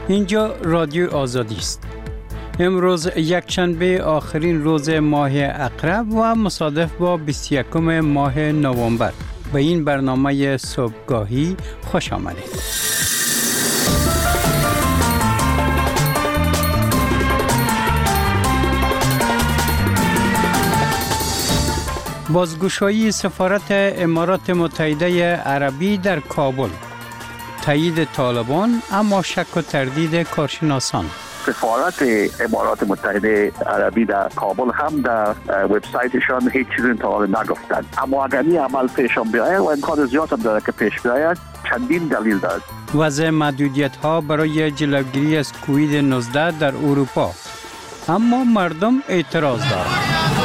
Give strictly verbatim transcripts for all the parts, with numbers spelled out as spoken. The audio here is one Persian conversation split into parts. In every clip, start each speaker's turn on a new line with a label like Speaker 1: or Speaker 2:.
Speaker 1: اینجا رادیو آزادی است. امروز یکشنبه آخرین روز ماه عقرب و مصادف با بیست و یکم ماه نوامبر. به این برنامه صبحگاهی خوش آمدید. بازگشایی سفارت امارات متحده عربی در کابل، تایید طالبان اما شک و تردید کارشناسان.
Speaker 2: سفارت امارات متحده عربی در کابل هم در وبسایتشان هیچ چیزی تا حالا نگفتند، اما اگر این عمل پیشم بیاید و امکان زیاد هم داره که پیش بیاید، چندین دلیل دارد.
Speaker 1: وضع محدودیت ها برای جلوگیری از کووید نوزده در اروپا، اما مردم اعتراض دارند.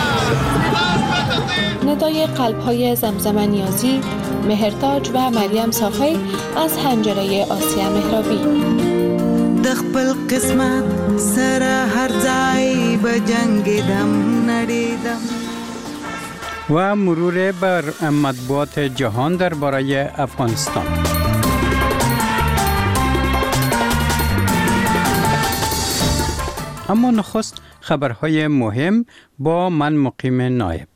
Speaker 3: ندای قلب‌های زمزم نیازی، مهرتاج و مریم صافی از حنجره آسیا مهرابی.
Speaker 4: دخپل قسمت سر هر ځای به جنگیدم نړیدم.
Speaker 1: و مرور بر مطبوعات جهان درباره افغانستان. اما نخست خبرهای مهم با من مقیم نایب.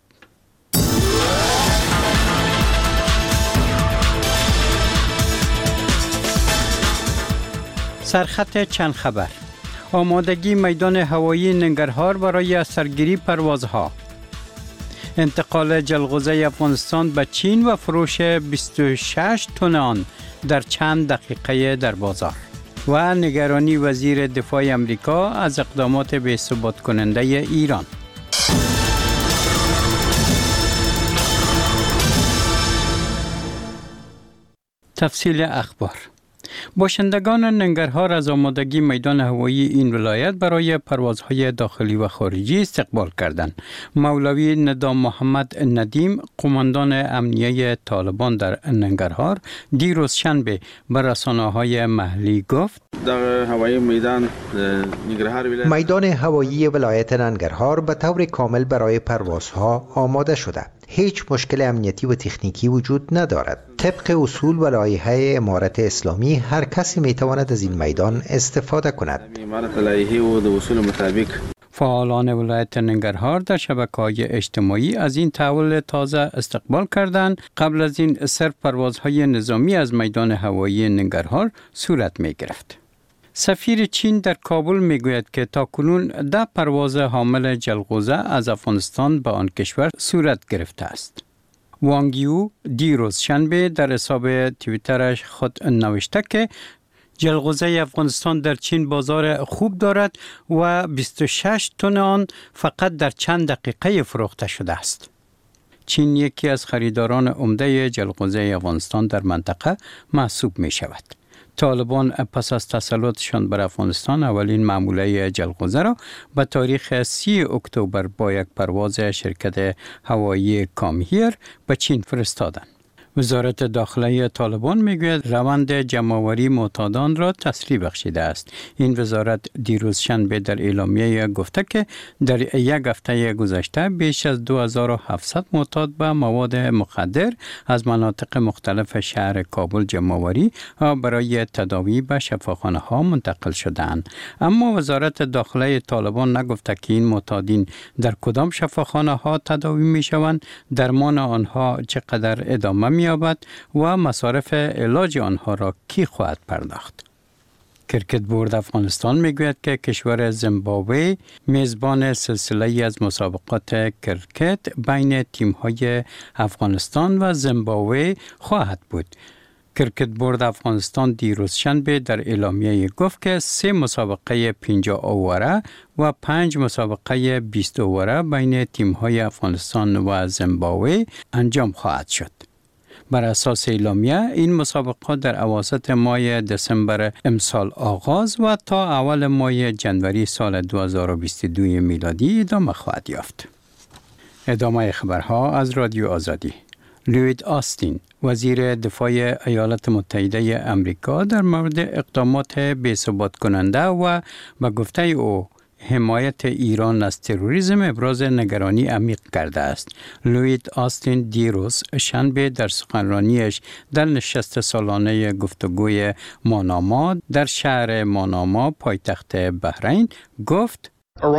Speaker 1: سرخط چند خبر. آمادگی میدان هوایی ننگرهار برای سرگیری پروازها. انتقال جلغوزه افغانستان به چین و فروش بیست و شش تن آن در چند دقیقه در بازار. و نگرانی وزیر دفاع امریکا از اقدامات بی‌ثبات کننده ایران. تفصیل اخبار. باشندگان ننگرهار از آمادگی میدان هوایی این ولایت برای پروازهای داخلی و خارجی استقبال کردند. مولوی ندام محمد ندیم، قماندان امنیه طالبان در ننگرهار، دیروز شنبه به رسانه‌های محلی گفت:
Speaker 5: در هوایی میدان ننگرهار
Speaker 6: میدان هوایی ولایت ننگرهار به طور کامل برای پروازها آماده شده. هیچ مشکل امنیتی و تکنیکی وجود ندارد. طبق اصول و لایحه امارت اسلامی هر کسی میتواند از این میدان استفاده کند.
Speaker 5: امارت لایحه و اصول مطابق.
Speaker 1: فعالان ولایت ننگرهار در شبکه‌های اجتماعی از این تحول تازه استقبال کردند. قبل از این صرف پروازهای نظامی از میدان هوایی ننگرهار صورت می گرفت. سفیر چین در کابل میگوید که تاکنون ده پرواز حامل جلغوزه از افغانستان به آن کشور صورت گرفته است. وانگ یو دیروز شنبه در حساب توییترش خود نوشته که جلغوزه افغانستان در چین بازار خوب دارد و بیست و شش تن آن فقط در چند دقیقه فروخته شده است. چین یکی از خریداران عمده جلغوزه افغانستان در منطقه محسوب می شود. طالبان پس از تسلطشان بر افغانستان اولین معموله جلغوزه را به تاریخ سی اکتبر با یک پرواز شرکت هوایی کامهیر به چین فرستادند. وزارت داخلی طالبان میگوید روند جمع‌آوری معتادان را تسریع بخشیده است. این وزارت دیروز شنبه در اعلامیه گفته که در یک هفته گذشته بیش از دو هزار و هفتصد معتاد به مواد مخدر از مناطق مختلف شهر کابل جمع‌آوری و برای تداوی به شفاخانه ها منتقل شدند. اما وزارت داخلی طالبان نگفته که این معتادین در کدام شفاخانه ها تداوی می شوند، درمان آنها چقدر ادامه می یابد و مصارف علاج آنها را کی خواهد پرداخت. کرکت بورد افغانستان میگوید که کشور زیمبابوه میزبان سلسله از مسابقات کرکت بین تیم‌های افغانستان و زیمبابوه خواهد بود. کرکت بورد افغانستان دیروز شنبه در اعلامیه گفت که سه مسابقه پنجاه اووره و پنج مسابقه بیست اووره بین تیم‌های افغانستان و زیمبابوه انجام خواهد شد. بر اساس اعلامیه این مسابقات در اواسط ماه دسامبر امسال آغاز و تا اول ماه جنوری سال دو هزار و بیست و دو میلادی ادامه خواهد یافت. ادامه خبرها از رادیو آزادی. لوید آستین، وزیر دفاع ایالات متحده امریکا، در مورد اقدامات بی‌ثبات کننده و به گفته او حمایت ایران از تروریسم ابراز نگرانی عمیق کرده است. لوید آستین دیروز شنبه در سخنرانیش در نشست سالانه گفتگوی ماناما در شهر ماناما پایتخت بحرین گفت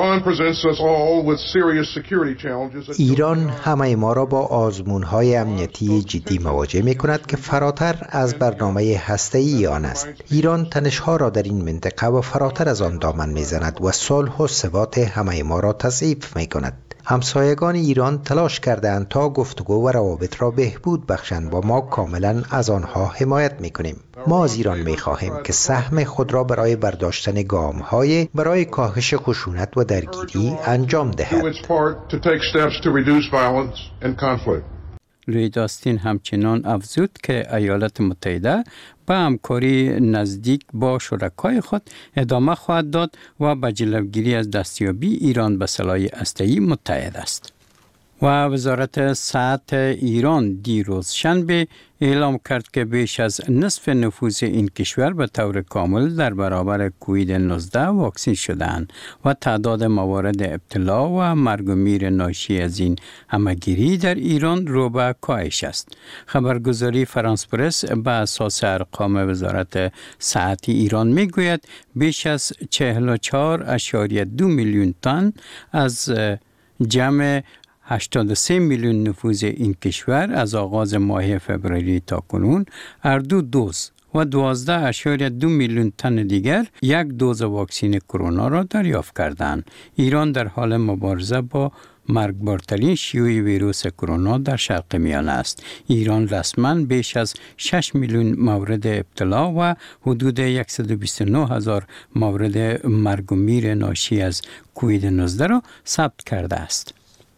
Speaker 6: ایران همه ما را با آزمون‌های امنیتی جدی مواجه می‌کند که فراتر از برنامه هسته‌ای آن است. ایران تنش‌ها را در این منطقه و فراتر از آن دامن می‌زند و صلح و ثبات همه ما را تضعیف می‌کند. همسایگان ایران تلاش کردند تا گفتگو و روابط را بهبود بخشند و ما کاملا از آنها حمایت می‌کنیم. ما از ایران می‌خواهیم که سهم خود را برای برداشتن گام‌های برای کاهش خشونت و درگیری انجام دهد.
Speaker 1: لوید آستین همچنان افزود که ایالات متحده به همکاری نزدیک با شرکای خود ادامه خواهد داد و به جلوگیری از دستیابی ایران به سلاح هسته‌ای متحد است. و وزارت صحت ایران دیروز شنبه اعلام کرد که بیش از نصف نفوس این کشور به طور کامل در برابر کووید نوزده واکسین شدند و تعداد موارد ابتلا و مرگ و میر ناشی از این همهگیری در ایران رو به کاهش است. خبرگزاری فرانس پرس به اساس ارقام وزارت صحت ایران میگوید بیش از چهل و چهار ممیز دو میلیون تن از جمع هشتاد و سه میلیون نفوس این کشور از آغاز ماه فوریه تا کنون هر دو دوز و دوازده ممیز دو میلیون تن دیگر یک دوز واکسن کرونا را دریافت کردند. ایران در حال مبارزه با مرگبارترین شیوع ویروس کرونا در شرق میانه است. ایران رسما بیش از شش میلیون مورد ابتلا و حدود صد و بیست و نه هزار مورد مرگ و میر ناشی از کووید نوزده را ثبت کرده است.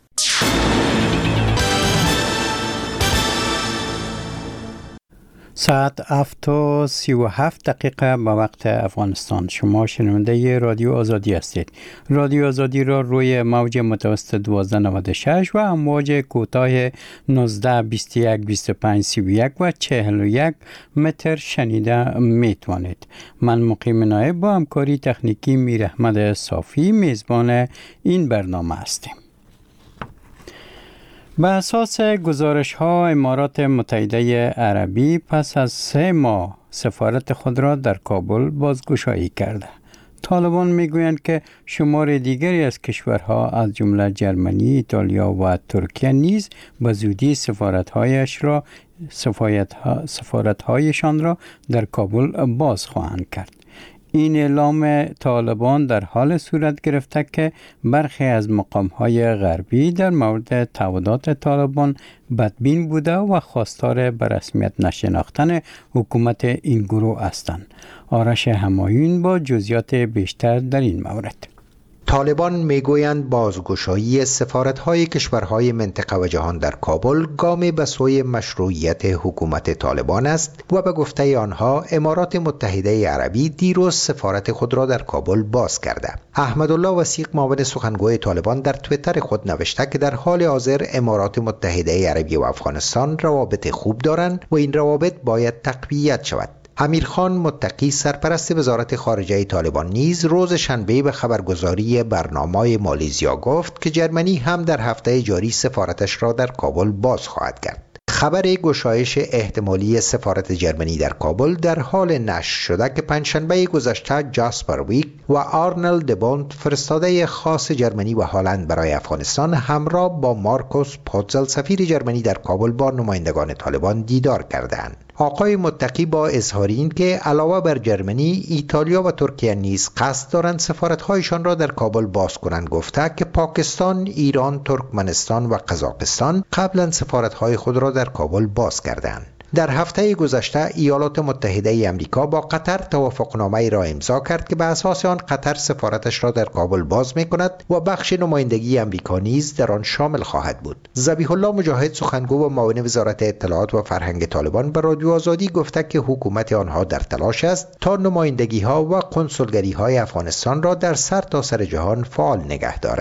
Speaker 1: ساعت هفت و سی و هفت دقیقه به وقت افغانستان. شما شنونده رادیو آزادی هستید. رادیو آزادی را روی موج متوسط دوازده نود و شش و امواج کوتاه نوزده بیست و یک بیست و پنج سی و یک و چهل و یک متر شنیده می توانید. من مقیم نایب با همکاری تکنیکی میر احمد صافی میزبان این برنامه هستیم. به اساس گزارش ها امارات متحده عربی پس از سه ماه سفارت خود را در کابل بازگشایی کرده. طالبان میگویند که شمار دیگری از کشورها از جمله جرمنی، ایتالیا و ترکیه نیز به زودی سفارت‌هایش را سفارت‌هایشان را در کابل باز خواهند کرد. این اعلام طالبان در حال صورت گرفته که برخی از مقام‌های غربی در مورد تعهدات طالبان بدبین بوده و خواستار به رسمیت نشناختن حکومت این گروه هستند. آرش همایون با جزئیات بیشتر در این مورد.
Speaker 6: طالبان میگویند بازگشایی سفارت‌های کشورهای منطقه و جهان در کابل گامی به سوی مشروعیت حکومت طالبان است و به گفته آنها امارات متحده عربی دیروز سفارت خود را در کابل باز کرده. احمدالله وثیق معاون سخنگوی طالبان در توییتر خود نوشته که در حال حاضر امارات متحده عربی و افغانستان روابط خوب دارند و این روابط باید تقویت شود. امیرخان متقی سرپرست وزارت خارجه طالبان نیز روز شنبه به خبرگزاری برنامه مالیزیا گفت که جرمنی هم در هفته جاری سفارتش را در کابل باز خواهد کرد. خبر گشایش احتمالی سفارت جرمنی در کابل در حال نشر شده که پنجشنبه گذشته جاسپر ویک و آرنل دبونت فرستاده خاص جرمنی و هلند برای افغانستان همراه با مارکوس پوتزل سفیر جرمنی در کابل با نمایندگان طالبان دیدار کردند. آقای متقی با اظهار این که علاوه بر جرمنی، ایتالیا و ترکیه نیز قصد دارند سفارت‌هایشان را در کابل باز کنند گفته که پاکستان، ایران، ترکمنستان و قزاقستان قبلا سفارت‌های خود را در کابل باز کردند. در هفته گذشته ایالات متحده آمریکا با قطر توافقنامه‌ای را امضا کرد که به اساس آن قطر سفارتش را در کابل باز می‌کند و بخش نمایندگی آمریکا نیز در آن شامل خواهد بود. ذبیح الله مجاهد سخنگو و معاون وزارت اطلاعات و فرهنگ طالبان به رادیو آزادی گفته که حکومت آنها در تلاش است تا نمایندگی‌ها و کنسولگری‌های افغانستان را در سرتاسر جهان فعال نگه دارد.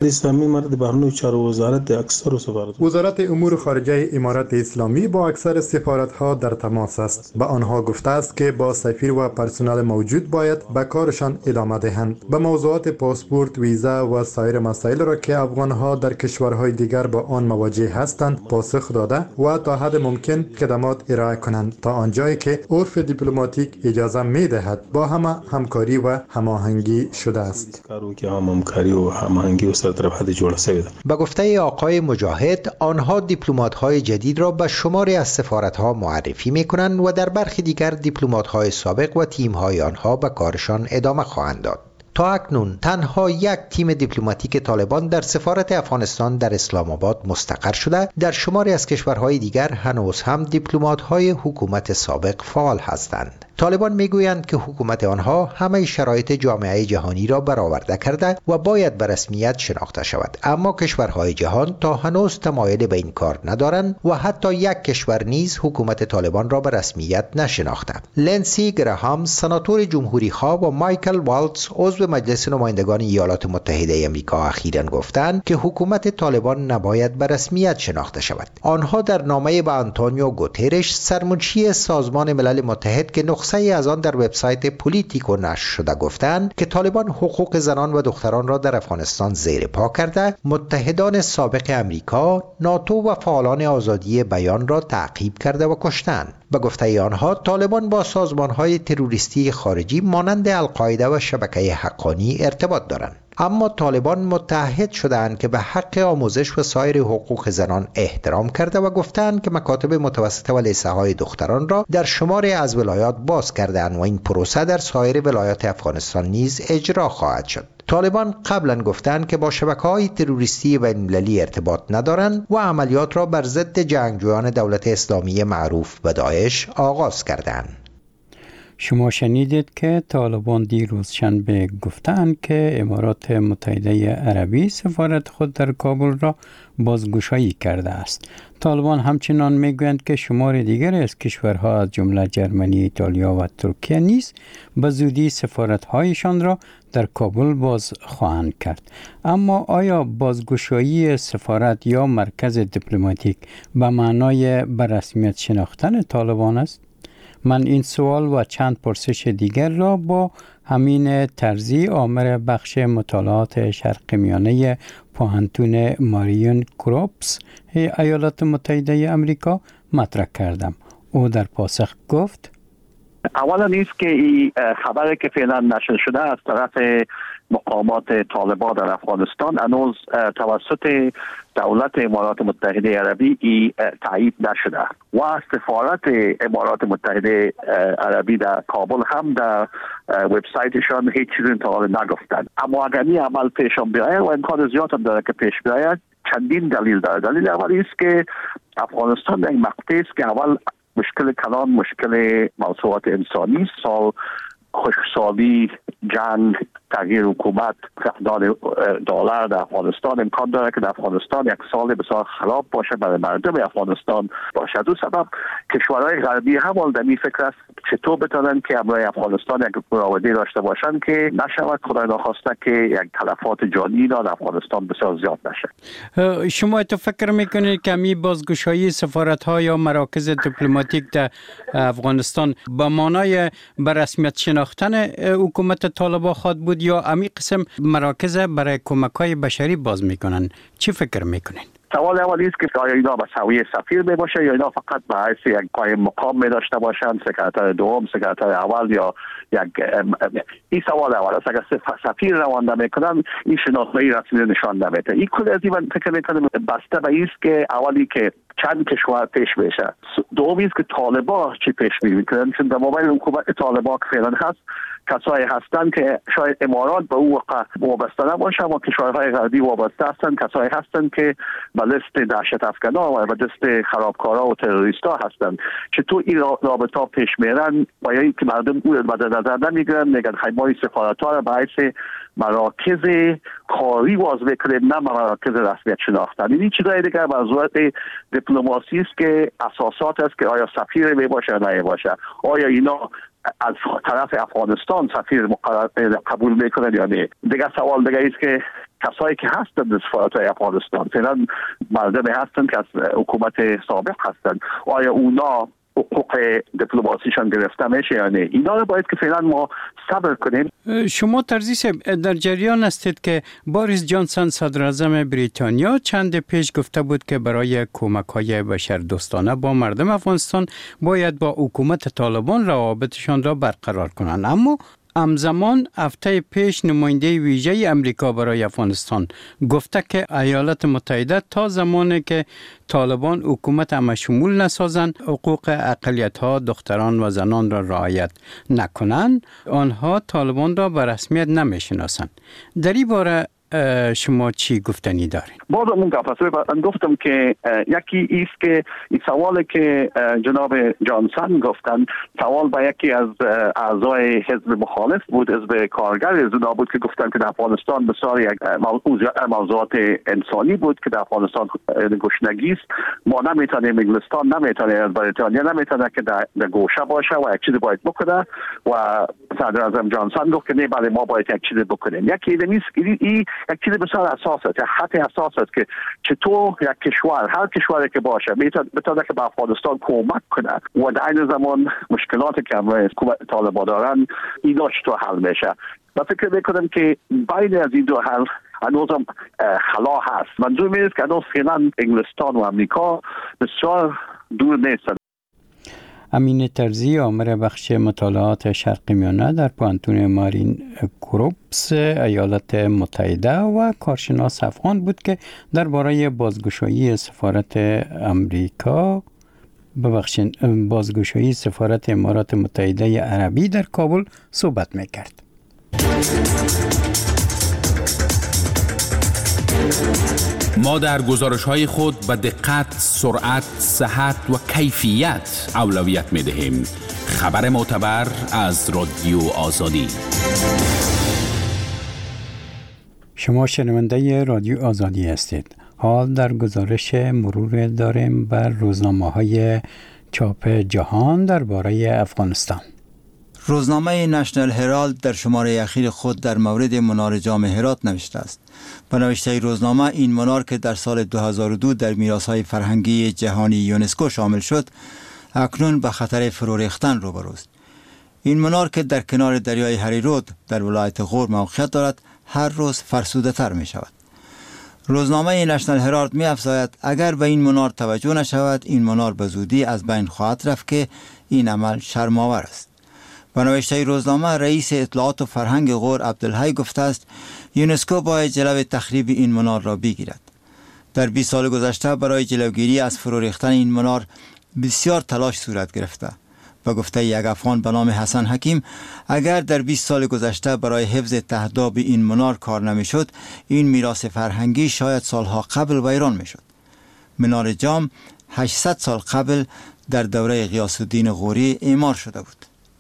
Speaker 7: اسلامی مرد بهرنی چهار وزارت اکثر سفارت
Speaker 8: وزارت امور خارجه امارات اسلامی با اکثر سفارت‌ها در تماس است. به آنها گفته است که با سفیر و پرسنل موجود باید به کارشان ادامه دهند. به موضوعات پاسپورت، ویزا و سایر مسائل را که افغان‌ها در کشورهای دیگر با آن مواجه هستند پاسخ داده و تا حد ممکن خدمات ارائه کنند تا آنجایی که عرف دیپلماتیک اجازه می‌دهد با همه همکاری و هماهنگی شده است.
Speaker 7: کارو که هم همکاری و هماهنگی و سرطرفت جوړ شوی ده.
Speaker 6: به گفته آقای مجاهد، آنها دیپلمات‌های جدید را به شماری از سفارت‌ها معرفی می‌کنند و در برخی دیگر دیپلمات‌های سابق و تیم‌های آنها به کارشان ادامه خواهند داد. تا اکنون تنها یک تیم دیپلماتیک طالبان در سفارت افغانستان در اسلام آباد مستقر شده. در شماری از کشورهای دیگر هنوز هم دیپلمات‌های حکومت سابق فعال هستند. طالبان میگویند که حکومت آنها همه شرایط جامعه جهانی را برآورده کرده و باید به رسمیت شناخته شود، اما کشورهای جهان تا هنوز تمایل به این کار ندارند و حتی یک کشور نیز حکومت طالبان را به رسمیت نشناخته. لنسی گراهام سناتور جمهوری خواه و مایکل والتز عضو مجلس نمایندگان ایالات متحده آمریکا اخیراً گفتند که حکومت طالبان نباید به رسمیت شناخته شود. آنها در نامه به آنتونیو گوترش سرمنشی سازمان ملل متحد که نسخه از آن در وبسایت پولیتیکو نشر شده گفتند که طالبان حقوق زنان و دختران را در افغانستان زیر پا کرده، متحدان سابق امریکا، ناتو و فعالان آزادی بیان را تعقیب کرده و کشتند. به گفته آنها طالبان با سازمان‌های تروریستی خارجی مانند القاعده و شبکه حقانی ارتباط دارند. اما طالبان متحد شدند که به حق آموزش و سایر حقوق زنان احترام کرده و گفتند که مکاتب متوسطه و لیسه‌های دختران را در شماری از ولایات باز کردند و این پروسه در سایر ولایات افغانستان نیز اجرا خواهد شد. طالبان قبلا گفتند که با شبکه‌های تروریستی بین‌المللی ارتباط ندارند و عملیات را بر ضد جنگجویان دولت اسلامی معروف به داعش آغاز کردند.
Speaker 1: شما شنیدید که طالبان دیروز شنبه گفتند که امارات متحده عربی سفارت خود در کابل را بازگشایی کرده است. طالبان همچنان میگویند که شمار دیگر از کشورها از جمله جرمنی، ایتالیا و ترکیه نیز به زودی سفارت‌هایشان را در کابل باز خواهند کرد. اما آیا بازگشایی سفارت یا مرکز دیپلماتیک به معنای به رسمیت شناختن طالبان است؟ من این سوال و چند پرسش دیگر را با همین ترزی، آمر بخش مطالعات شرق میانه پوهنتون ماریون کروپس ایالات متحده آمریکا مطرح کردم. او در پاسخ گفت:
Speaker 2: اولا نیست که این خبری که فعلا نشر شده از طرف مقامات طالبان در افغانستان هنوز توسط دولت امارات متحده عربی ای تایید نشده و سفارت امارات متحده عربی در کابل هم در وبسایتشان هیچ چیزی تا حالا نگفتند. اما اگر این عمل پیشم بیاید و امکان زیاد هم داره که پیش بیاید، چندین دلیل داره. دلیل اولی است که افغانستان در این مقطع است که اول مشکل کلان، مشکل موضوعات انسانی، سال خشکسالی، جنگ، تغییر حکومت، فقدان دلار در افغانستان امکان داره که در افغانستان یک سال بسیار خراب باشه برای مردم افغانستان باشه. دو سبب کشورهای غربی هم در این فکر است چطور بتونن که برای افغانستان یک مراوده داشته باشن که نشود خدای نخواسته که یک تلفات جانی در افغانستان بسیار زیاد نشه.
Speaker 1: شما تو فکر میکنید که می بازگشایی سفارت‌ها یا مراکز دیپلماتیک در افغانستان با معنای به رسمیت شناختن حکومت طالبان خواهد بود یا امی قسم مراکز برای کمک‌های بشری باز میکنن؟ چی فکر میکنین؟
Speaker 2: سوال اولی است که آیا اینا به سویه سفیر می باشه یا اینا فقط به حیث یک قایم مقام می داشته باشند، سکرتر دوم، سکرتر اول یا یک این سوال اول است. اگر سفیر روانده میکنن این شناسنامه رسمی نشان نمیده. این کل از این فکر میکنم بسته به است که اولی که چند کشور پیش بشه، دومی است که طالبان چی پیش میکنن، چون در مقابل حکومت طالبان که فعلا هست کسایی هستند که شاید امارات به او وقع وابسته نباشه اما کشورهای غربی وابسته هستند، کسایی هستند که به لیست دهشت افکنان و به لیست خرابکارا و تروریستا هستند. چطور این رابطه پیش میرن و یا اینکه مردم او به نظر نمیگیرن، میگن خیمای سفارت‌ها را به حیث مراکز کاری واز بکنیم نه مراکز رسمیت شناختن. این چیزای دیگر موضوعات دیپلماسی است که اساسات است که آیا سفیر می باشه یا نه باشه، آیا اینا از طرف افغانستان سفیر مقرر قبول میکنن یا نه. دیگه سوال دیگه است که کسایی که هستند در سفارت‌های افغانستان فعلا مردمی هستند که از حکومت سابق هستند، آیا اونا حقوق دیپلماسیشان گرفته میشه یا نه؟ اینا رو باید که فعلا ما صبر کنیم.
Speaker 1: شما ترزی صاحب در جریان هستید که بوریس جانسون صدر اعظم بریتانیا چند پیش گفته بود که برای کمک‌های بشردوستانه با مردم افغانستان باید با حکومت طالبان روابطشان را برقرار کنند، اما همزمان هفته پیش نماینده ویژه امریکا برای افغانستان گفته که ایالات متحده تا زمانی که طالبان حکومت همشمول نسازند حقوق اقلیت‌ها دختران و زنان را رعایت نکنند آنها طالبان را به رسمیت نمیشناسند. در این باره شما چی گفتنی دارین؟
Speaker 2: باز اون گفتم گفتم که یکی ایست که این سوالی که جناب جانسون گفتن سوال با یکی از اعضای حزب مخالف بود، حزب کارگر از اونا بود که گفتن که در افغانستان بسیار یک موضوعات انسانی بود که در افغانستان گشنگی است، ما نمیتونیم، انگلستان نمیتونه، بریتانیا نمیتونه که در گوشه باشه و یک چیزی باید بکنه و صدر اعظم جانسون گفت که نه بله ما باید یک چیزی بکنیم. یکی نیست این یک چیز بسیار اساس است، یک خط اساس است که چطور یک کشور، هر کشوری که باشه بتونه که به افغانستان کمک کنه و در این زمان مشکلاتی که حکومت طالبان دارن اینا چطور حل میشه. من فکر میکنم که بین از این دو حل هنوز هم خلا هست. منظور میاد که هنوز فعلا انگلستان و امریکا بسیار دور نیستند.
Speaker 1: امین ترزی آمر بخش مطالعات شرق میانه در پوهنتون مارین کروپس ایالات متحده و کارشناس افغان بود که درباره بازگشایی سفارت امریکا ببخشید بازگشایی سفارت امارات متحده عربی در کابل صحبت میکرد.
Speaker 9: ما در گزارش‌های خود به دقت، سرعت، صحت و کیفیت اولویت می‌دهیم. خبر معتبر از رادیو آزادی.
Speaker 1: شما شنونده رادیو آزادی هستید. حال در گزارش مرور داریم بر روزنامه‌های چاپ جهان درباره افغانستان.
Speaker 10: روزنامه نشنل هرالد در شماره اخیر خود در مورد منار جام هرات نوشته است. به نوشته روزنامه این منار که در سال دو هزار و دو در میراث‌های فرهنگی جهانی یونسکو شامل شد، اکنون به خطر فرو ریختن روبروست. این منار که در کنار دریای هریرود در ولایت غور موقعیت دارد، هر روز فرسوده تر می شود. روزنامه نشنل هرالد می افزاید اگر به این منار توجه نشود، این منار به زودی از بین خواهد رفت که این عمل شرم‌آور است. به نوشته روزنامه رئیس اطلاعات و فرهنگ غور عبدالحی گفته است یونسکو باید جلوی تخریب این منار را بگیرد. در بیست سال گذشته برای جلوگیری از فرو ریختن این منار بسیار تلاش صورت گرفته. به گفته یک افغان به نام حسن حکیم، اگر در بیست سال گذشته برای حفظ تهداب این منار کار نمیشد، این میراث فرهنگی شاید سالها قبل ویران میشد. منار جام هشتصد سال قبل در دوره غیاث الدین غوری اعمار شده بود.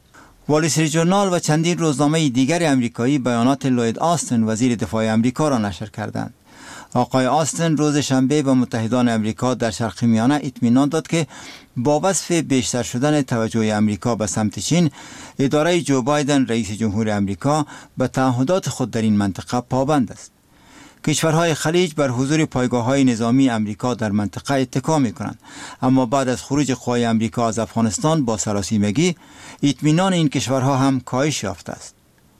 Speaker 10: وال استریت ژورنال و چندین روزنامه دیگر امریکایی بیانات لوید آستن وزیر دفاع امریکا را نشر کردند. آقای آستن روز شنبه به متحدان امریکا در شرق میانه اطمینان داد که با وصف بیشتر شدن توجه امریکا به سمت چین، اداره جو بایدن رئیس جمهور امریکا به تعهدات خود در این منطقه پابند است. کشورهای خلیج بر حضور پایگاه‌های نظامی امریکا در منطقه اتکا می‌کنند، اما بعد از خروج قوای امریکا از افغانستان با سراسیمگی اطمینان این کشورها هم کاهش یافته است.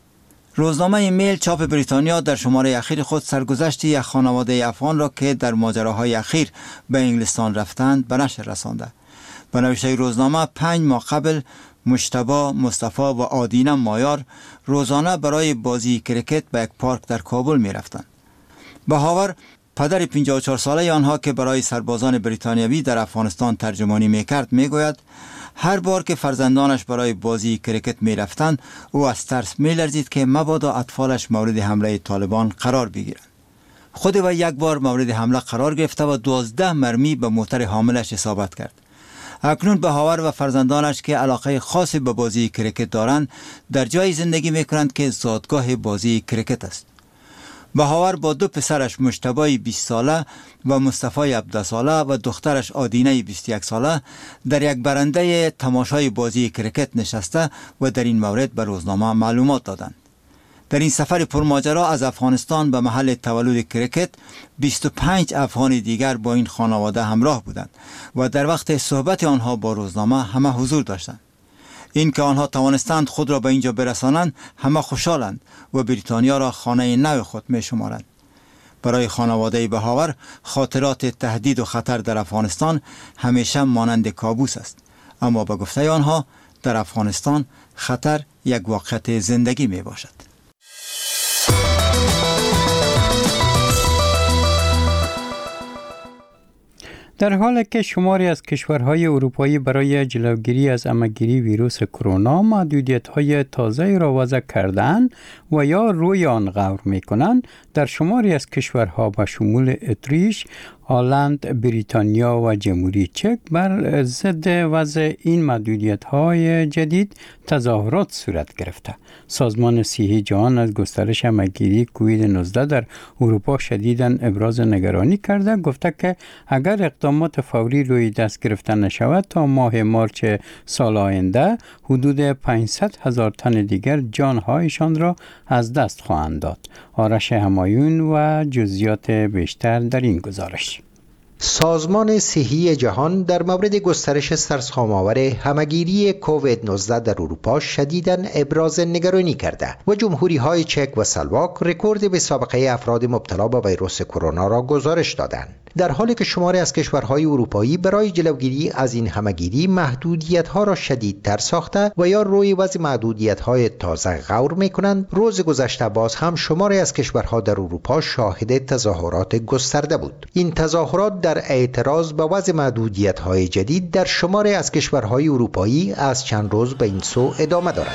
Speaker 10: روزنامه میل چاپ بریتانیا در شماره اخیر خود سرگذشت یک خانواده افغان را که در ماجراهای اخیر به انگلستان رفتند به نشر رسانده. به نوشته روزنامه پنج ماه قبل مجتبی، مصطفی و آدینه مایار روزانه برای بازی کرکت به یک پارک در کابل می رفتند. بهاور پدر پنجاه و چهار ساله آنها که برای سربازان بریتانیایی در افغانستان ترجمانی میکرد میگوید هر بار که فرزندانش برای بازی کرکت میرفتند او از ترس میلرزید که مبادا اطفالش مورد حمله طالبان قرار بگیرند. خود و یک بار مورد حمله قرار گرفته و دوازده مرمی به موتر حاملش اصابت کرد. اکنون بهاور و فرزندانش که علاقه خاصی به بازی کرکت دارند در جای زندگی میکنند که زادگاه بازی کرکت است. بهاور با دو پسرش مجتبی بیست ساله و مصطفی هفده ساله و دخترش آدینه بیست و یک ساله در یک برنده تماشای بازی کرکت نشسته و در این مورد به روزنامه معلومات دادند. در این سفر پرماجرا از افغانستان به محل تولد کرکت بیست و پنج افغان دیگر با این خانواده همراه بودند و در وقت صحبت آنها با روزنامه همه حضور داشتند. این که آنها توانستند خود را به اینجا برسانند همه خوشحالند و بریتانیا را خانه نو خود می شمارند. برای خانواده بهاور خاطرات تهدید و خطر در افغانستان همیشه مانند کابوس است، اما به گفته آنها در افغانستان خطر یک واقعیت زندگی می باشد.
Speaker 1: در حالی که شماری از کشورهای اروپایی برای جلوگیری از عمه‌گیری ویروس کرونا محدودیت‌های تازه‌ای را وضع کردند و یا روی آن غور می‌کنند، در شماری از کشورها به شمول اتریش، هلند، بریتانیا و جمهوری چک بر ضد وضع این محدودیت‌های جدید تظاهرات صورت گرفته. سازمان صحی جهان از گسترش عمه‌گیری کووید نوزده در اروپا شدیداً ابراز نگرانی کرده، گفته که اگر اقدامات فوری روی دست گرفته نشود تا ماه مارچ سال آینده حدود پانصد هزار تن دیگر جانهایشان را از دست خواهند داد. آرش همایون و جزئیات بیشتر در این گزارش.
Speaker 6: سازمان صحی جهان در مورد گسترش سرسام‌آور همه‌گیری کووید نوزده در اروپا شدیداً ابراز نگرانی کرده و جمهوری‌های چک و سلواک رکورد به سابقه افراد مبتلا به ویروس کرونا را گزارش دادند. در حالی که شماری از کشورهای اروپایی برای جلوگیری از این همه‌گیری محدودیت‌ها را شدیدتر ساخته و یا روی وضع محدودیت‌های تازه غور می‌کنند، روز گذشته باز هم شماری از کشورها در اروپا شاهد تظاهرات گسترده بود. این تظاهرات در اعتراض به وضع محدودیت‌های جدید در شماری از کشورهای اروپایی از چند روز به این سو ادامه دارد.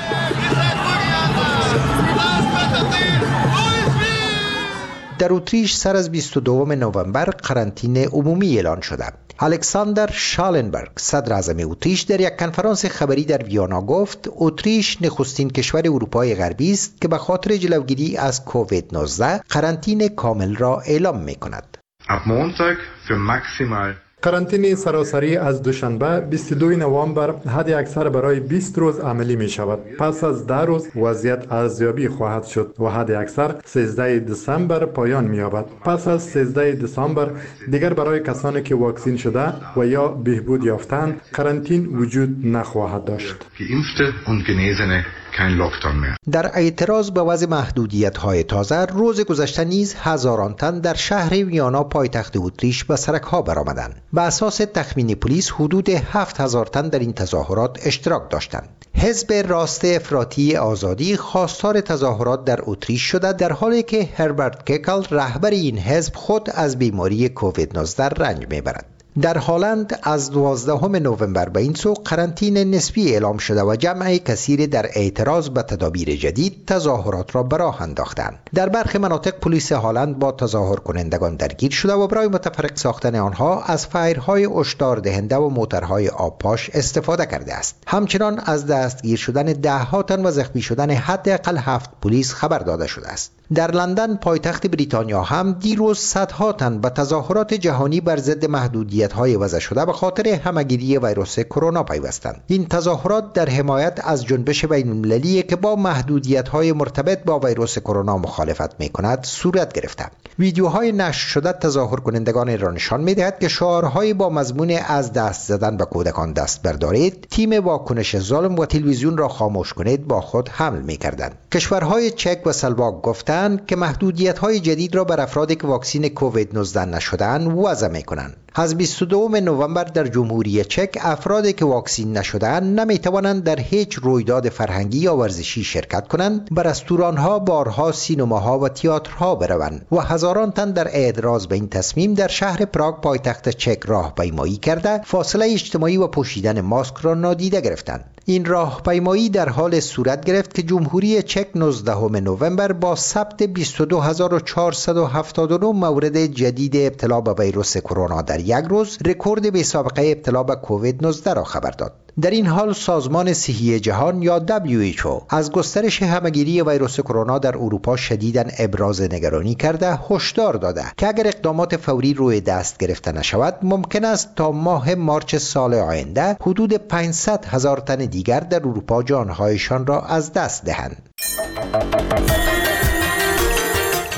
Speaker 6: در اتریش سر از بیست و دوم نوامبر قرنطینه عمومی اعلان شده. الکساندر شالنبرگ صدر اعظم اتریش در یک کنفرانس خبری در ویانا گفت اتریش نخستین کشور اروپای غربی است که به خاطر جلوگیری از کووید نوزده قرنطینه کامل را اعلام می‌کند.
Speaker 11: Ab Montag für maximal
Speaker 8: قرنطینه سراسری از دوشنبه بیست و دوم نوامبر حد اکثر برای بیست روز عملی می شود. پس از ده روز وضعیت ارزیابی خواهد شد و حد اکثر سیزده دسامبر پایان می یابد. پس از سیزده دسامبر دیگر برای کسانی که واکسین شده و یا بهبود یافتند قرنطینه وجود نخواهد داشت.
Speaker 11: Geimpfte und Genesene kein Lockdown mehr.
Speaker 6: در اعتراض به وضع محدودیت‌های تازه روز گذشته نیز هزاران تن در شهر ویانا پایتخت اتریش به سرک‌ها برآمدند. به اساس تخمین پلیس حدود هفت هزار تن در این تظاهرات اشتراک داشتند. حزب راست افراطی آزادی خواستار تظاهرات در اتریش شده، در حالی که هربرت ککل رهبر این حزب خود از بیماری کووید نوزده رنج میبرد. در هلند از دوازدهم نوامبر به این سو قرنطینه نسبی اعلام شده و جمع کثیر در اعتراض به تدابیر جدید تظاهرات را به راه انداختند. در برخی مناطق پلیس هلند با تظاهر کنندگان درگیر شده و برای متفرق ساختن آنها از فایرهای هشدار دهنده و موترهای آبپاش استفاده کرده است. همچنان از دستگیر شدن ده ها تن و زخمی شدن حداقل هفت پلیس خبر داده شده است. در لندن پایتخت بریتانیا هم دیروز صدها تن به تظاهرات جهانی بر ضد محدودیت‌های وضع شده به خاطر همه‌گیری ویروس کرونا پیوستند. این تظاهرات در حمایت از جنبش بین‌المللی که با محدودیت‌های مرتبط با ویروس کرونا مخالفت می‌کند صورت گرفته. ویدیوهای نشر شده تظاهر کنندگان را نشان می‌دهد که شعارهای با مضمون از دست زدن به کودکان دست بردارید، تیم واکنش ظلم و تلویزیون را خاموش کنید با خود حمل می‌کردند. کشورهای چک و سلواک گفتند که محدودیت‌های جدید را بر افرادی که واکسین کووید نوزده نشده‌اند وضع می‌کنند. از بیست و دوم نوامبر در جمهوری چک افرادی که واکسین نشده‌اند نمی‌توانند در هیچ رویداد فرهنگی یا ورزشی شرکت کنند، به رستوران‌ها، بارها، سینماها و تئاترها بروند و هزاران تن در اعتراض به این تصمیم در شهر پراگ پایتخت چک راهپیمایی کرده فاصله اجتماعی و پوشیدن ماسک را نادیده گرفتند. این راهپیمایی در حال صورت گرفت که جمهوری چک نوزدهم نوامبر با ثبت بیست و دو هزار و چهارصد و هفتاد و نه مورد جدید ابتلا به ویروس کرونا در یک روز رکورد بی سابقه ابتلا به کووید نوزده را خبر داد. در این حال سازمان صحی جهان یا دبلیو اچ او از گسترش همه‌گیری ویروس کرونا در اروپا شدیداً ابراز نگرانی کرده هشدار داده که اگر اقدامات فوری روی دست گرفته نشود ممکن است تا ماه مارچ سال آینده حدود پانصد هزار تن دیگر در اروپا جانهایشان را از دست دهند.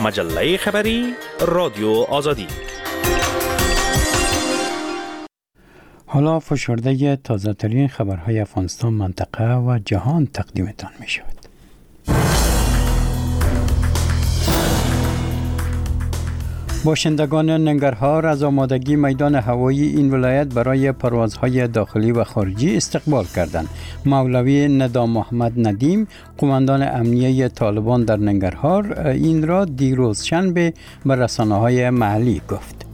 Speaker 12: مجله خبری رادیو آزادی.
Speaker 1: حالا فشرده تازه ترین خبرهای افغانستان، منطقه و جهان تقدیمتان می شود. باشندگان ننگرهار از آمادگی میدان هوایی این ولایت برای پروازهای داخلی و خارجی استقبال کردند. مولوی ندام محمد ندیم، قماندان امنیه طالبان در ننگرهار، این را دیروز شنبه به رسانه‌های محلی گفت.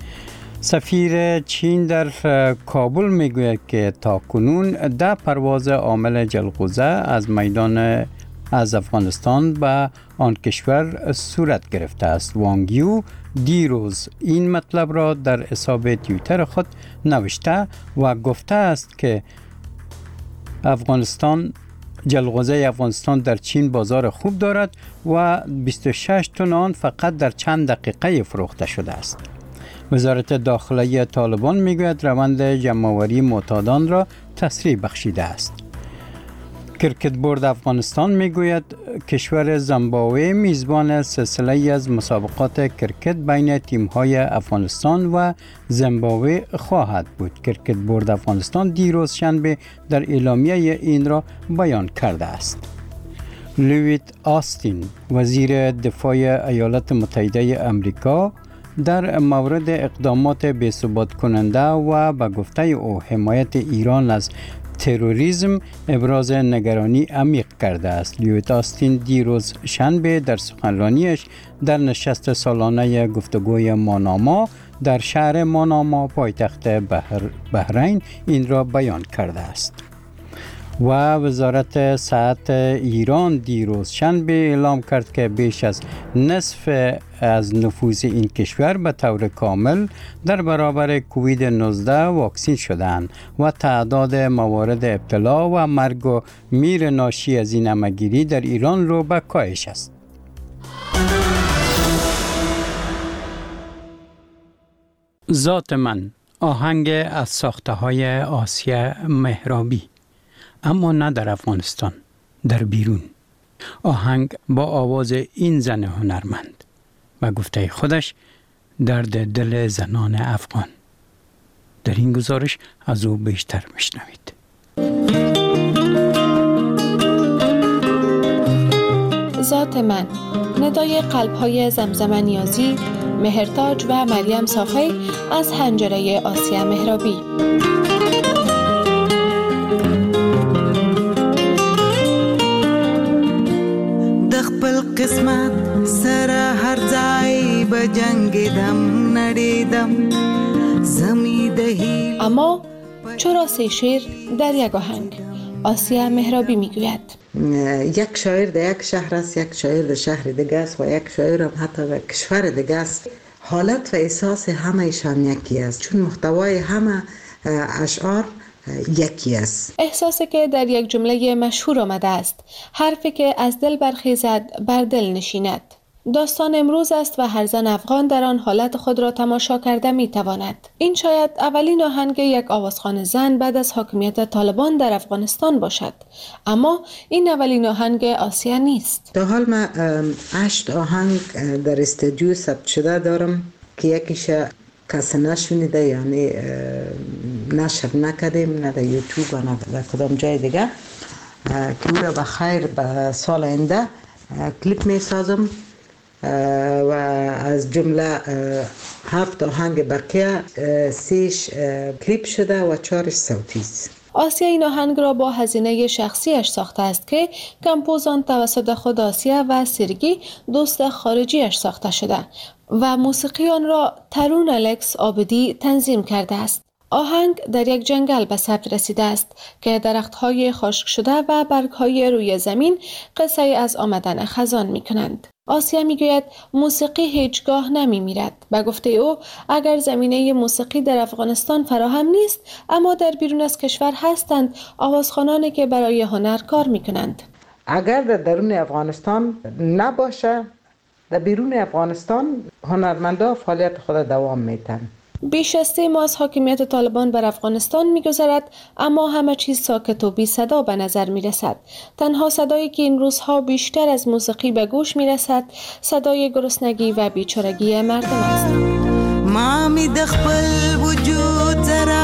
Speaker 1: سفیر چین در کابل میگوید که تاکنون ده پرواز عامل جلغوزه از میدان از افغانستان به آن کشور صورت گرفته است. وانگ یو دیروز این مطلب را در حساب توییتر خود نوشته و گفته است که افغانستان جلغوزه افغانستان در چین بازار خوب دارد و بیست و شش تن آن فقط در چند دقیقه فروخته شده است. وزارت داخلی طالبان میگوید روند جمع‌آوری معتادان را تسریع بخشیده است. کرکت بورد افغانستان میگوید کشور زیمبابوه میزبان سلسله از مسابقات کرکت بین تیم‌های افغانستان و زیمبابوه خواهد بود. کرکت بورد افغانستان دیروز شنبه در اعلامیه این را بیان کرده است. لوید آستین، وزیر دفاع ایالات متحده آمریکا، در مورد اقدامات بی‌ثبات کننده و به گفته او حمایت ایران از تروریسم ابراز نگرانی عمیق کرده است. لیوید آستین دیروز شنبه در سخنرانیش در نشست سالانه گفتگوی ماناما در شهر ماناما پایتخت بحر بحرین این را بیان کرده است. و وزارت صحت ایران دیروز شنبه اعلام کرد که بیش از نصف از نفوس این کشور به طور کامل در برابر کووید نوزده واکسین شدند و تعداد موارد ابتلا و مرگ و میر ناشی از این همه‌گیری در ایران رو به کاهش است. ذات من، آهنگ از ساخته‌های آسیا مهرابی، اما نه در افغانستان، در بیرون. آهنگ با آواز این زن هنرمند و گفته خودش درد دل زنان افغان. در این گزارش از او بیشتر میشنوید.
Speaker 3: ذات من، ندای قلب‌های زمزم نیازی، مهرتاج و مریم صافی از حنجره آسیا مهرابی.
Speaker 4: قسمت سر هر ځای به جنگیدم نړیدم زمی دهی.
Speaker 3: اما چرا سه شعر در یک آهنگ؟ آسیا مهرابی میگوید
Speaker 13: یک شاعر در یک شهر است، یک شاعر در شهر دیگه است و یک شاعر هم حتی در کشور دیگه است. حالت و احساس همه ایشان یکی است، چون محتوای همه اشعار یکی است.
Speaker 3: احساسی که در یک جمله مشهور آمده است، حرفی که از دل برخیزد بر دل نشیند. داستان امروز است و هر زن افغان در آن حالت خود را تماشا کرده می تواند. این شاید اولین آهنگ یک آوازخوان زن بعد از حاکمیت طالبان در افغانستان باشد، اما این اولین آهنگ آسیا نیست.
Speaker 13: تا حال من هشت آهنگ در استودیو ثبت شده دارم که یکیش کسی نشونیده، یعنی نشر نکردیم، نه در یوتیوب نه در کدام جای دیگه، که او را بخیر به سال آینده کلیپ می سازم و از جمله هفت آهنگ بقیه سیش کلیپ شده و چارش صوتی است.
Speaker 3: آسیا این آهنگ را با هزینه شخصیش ساخته است که کمپوزان توسط خود آسیا و سرگی دوست خارجیش ساخته شده و موسیقی آن را ترون الکس عابدی تنظیم کرده است. آهنگ در یک جنگل به ثبت رسیده است که درخت‌های خشک شده و برگ‌های روی زمین قصه از آمدن خزان می‌کنند. آسیا میگوید موسیقی هیچگاه نمی‌میرد. به گفته او اگر زمینه موسیقی در افغانستان فراهم نیست، اما در بیرون از کشور هستند آوازخوانانی که برای هنر کار می‌کنند.
Speaker 13: اگر در درون افغانستان نباشه، در بیرون افغانستان هنرمندا فعالیت خود دوام میتن.
Speaker 3: بیش از سه ماه از حاکمیت طالبان بر افغانستان می‌گذرد، اما همه چیز ساکت و بی صدا به نظر می‌رسد. تنها صدایی که این روزها بیشتر از موسیقی به گوش می‌رسد، صدای گرسنگی و بیچارگی مردم است.
Speaker 4: ما می د خپل وجود زرا